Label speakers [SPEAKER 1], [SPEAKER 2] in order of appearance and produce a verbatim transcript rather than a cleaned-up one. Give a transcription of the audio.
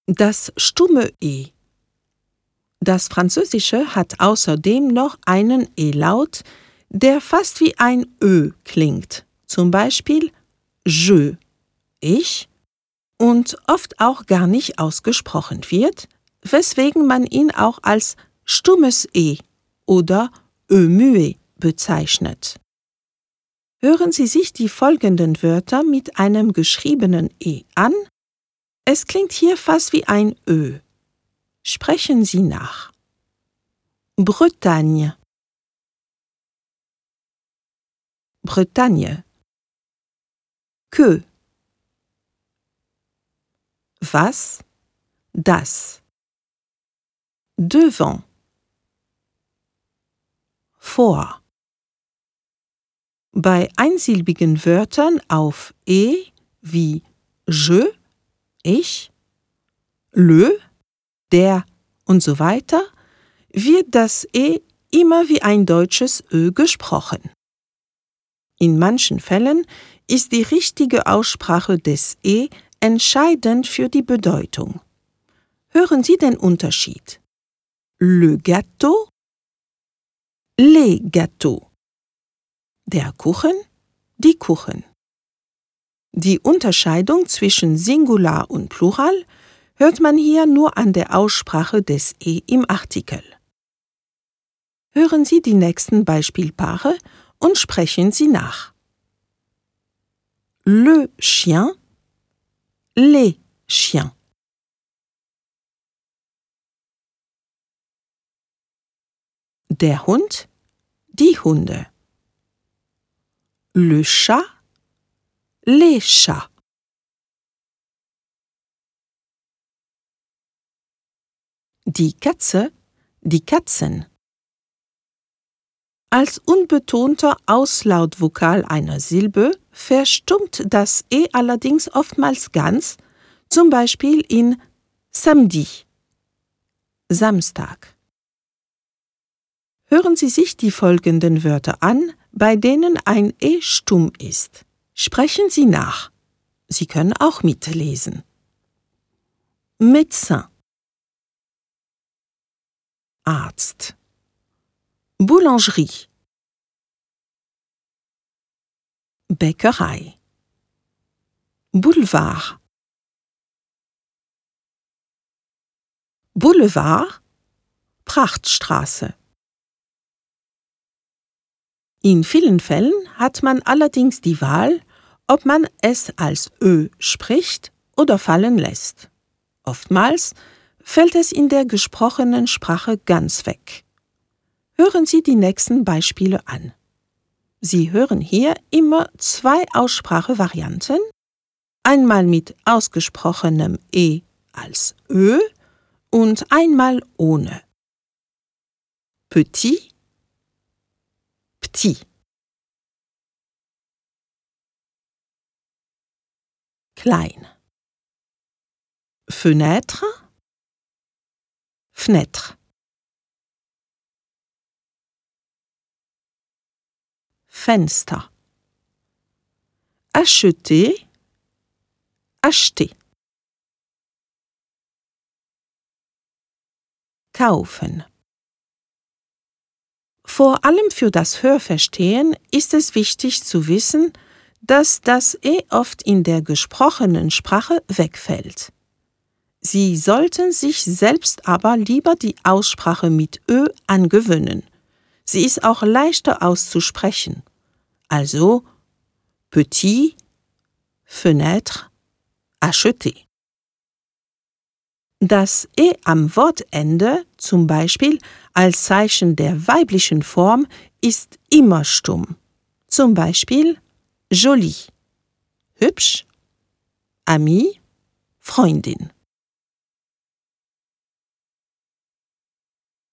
[SPEAKER 1] Das stumme E. Das Französische hat außerdem noch einen E-Laut, der fast wie ein Ö klingt, zum Beispiel je, ich, und oft auch gar nicht ausgesprochen wird, weswegen man ihn auch als stummes E oder Ö muet bezeichnet. Hören Sie sich die folgenden Wörter mit einem geschriebenen E an. Es klingt hier fast wie ein Ö. Sprechen Sie nach. Bretagne. Bretagne. Que. Was? Das. Devant. Vor. Bei einsilbigen Wörtern auf E wie je, ich, le, der und so weiter wird das E immer wie ein deutsches Ö gesprochen. In manchen Fällen ist die richtige Aussprache des E entscheidend für die Bedeutung. Hören Sie den Unterschied. Le gâteau, les gâteaux. Der Kuchen, die Kuchen. Die Unterscheidung zwischen Singular und Plural hört man hier nur an der Aussprache des E im Artikel. Hören Sie die nächsten Beispielpaare und sprechen Sie nach. Le chien, les chiens. Der Hund, die Hunde. Le chat, les chats. Die Katze, die Katzen. Als unbetonter Auslautvokal einer Silbe verstummt das E allerdings oftmals ganz, zum Beispiel in samedi, Samstag. Hören Sie sich die folgenden Wörter an, bei denen ein E stumm ist. Sprechen Sie nach. Sie können auch mitlesen. Médecin. Arzt. Boulangerie. Bäckerei. Boulevard. Boulevard, Prachtstraße. In vielen Fällen hat man allerdings die Wahl, ob man es als Ö spricht oder fallen lässt. Oftmals fällt es in der gesprochenen Sprache ganz weg. Hören Sie die nächsten Beispiele an. Sie hören hier immer zwei Aussprachevarianten, einmal mit ausgesprochenem E als Ö und einmal ohne. Petit, petit. Klein. Fenêtre, fenêtre. Fenster. Acheter, acheter. Kaufen. Vor allem für das Hörverstehen ist es wichtig zu wissen, dass das E oft in der gesprochenen Sprache wegfällt. Sie sollten sich selbst aber lieber die Aussprache mit Ö angewöhnen. Sie ist auch leichter auszusprechen. Also petit, fenêtre, acheter. Das E am Wortende, zum Beispiel als Zeichen der weiblichen Form, ist immer stumm. Zum Beispiel joli, hübsch, Ami, Freundin.